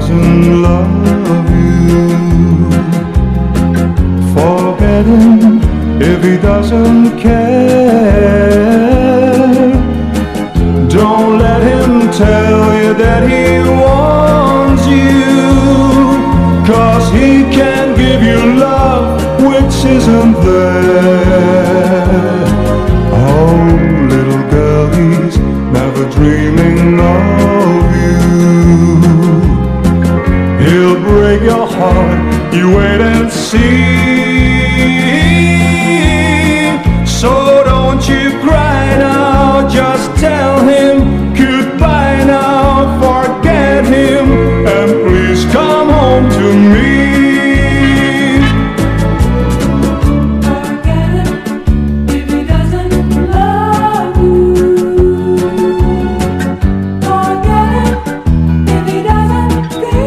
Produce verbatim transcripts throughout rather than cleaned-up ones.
doesn't love you. Forget him if he doesn't care. Don't let him tell you that he wants you, 'cause he can give you love which isn't there. Oh, little girl, he's never dreaming of you. He'll break your heart, you wait and see. So don't you cry now, just tell him goodbye now, forget him, and please come home to me. Forget him if he doesn't love you. Forget him if he doesn't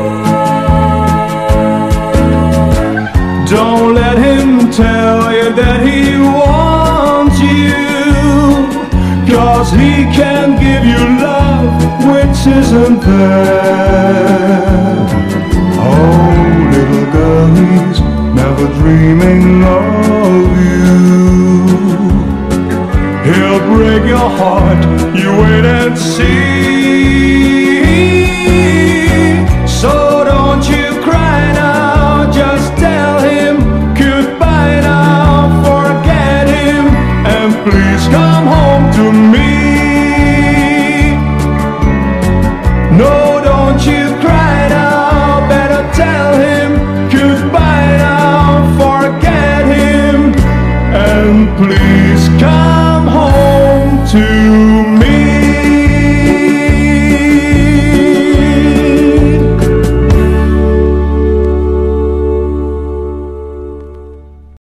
care. Don't let him tell you that he wants you, 'cause he can give you love which isn't there. Oh, little girl, he's never dreaming of you. He'll break your heart, you wait and see.